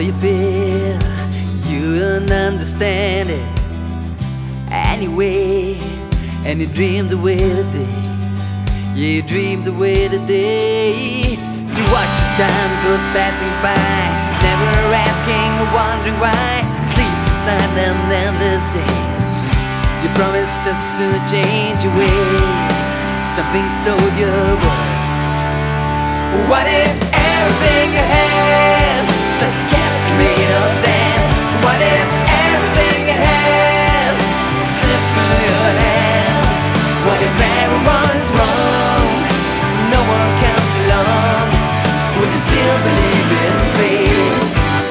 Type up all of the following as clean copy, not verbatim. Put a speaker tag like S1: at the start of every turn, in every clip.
S1: you feel, you don't understand it anyway. And you dream the way today, yeah, you dream the way today. You watch the time goes passing by, never asking or wondering why. Sleepless night and endless days. You promise just to change your ways. Something stole your world. What if everything you had is like a castle made of sand? What if everything you had slipped through your hand? What if everyone is wrong, no one comes along? Would you still believe in fate?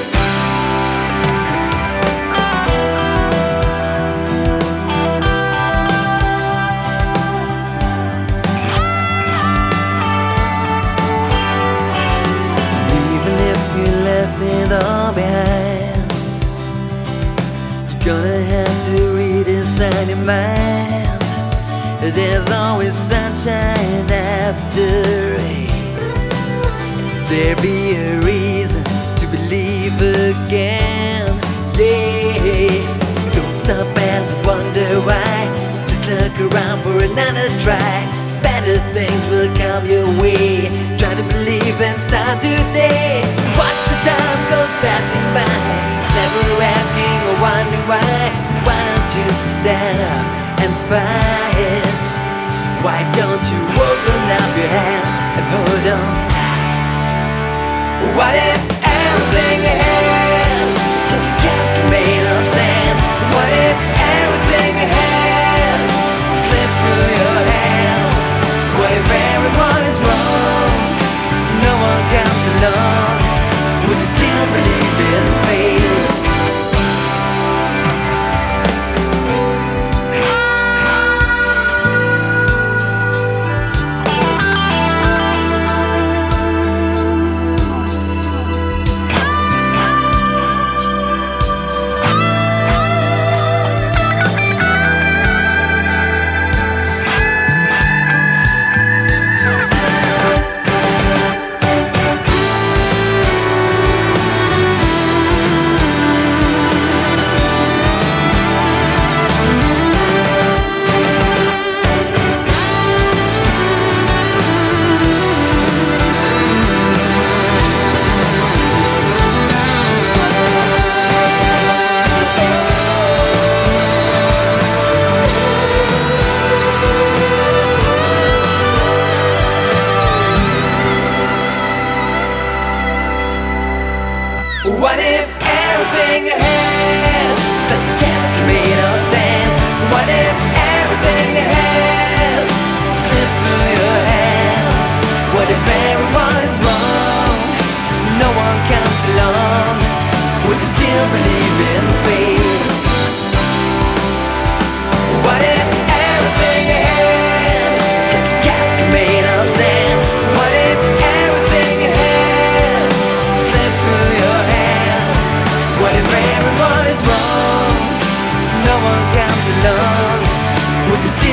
S1: Even if you left it all behind, you're gonna have to redesign your mind. There's always sunshine after rain. There'll be a reason to believe again. Yeah, don't stop and wonder why. Just look around for another try. Better things will come your way. Try to believe and start today. Watch the time goes passing by, never asking or wondering why. Why don't you stand up and fight? Why don't you open up your hand and hold on tight? What if everything you had is like a castle made of sand? What if everything you had slipped through your hand? What if everyone is wrong, no one comes along? Would you still believe in fate? What if everything you had is like a castle made of sand? What if everything you had slipped through your hand? What if everyone is wrong, no one comes along? Would you still believe in fate? What if everything you had is like a castle made of sand? What if everything you had slipped through your hand? What if everyone is wrong, no one comes along? Would you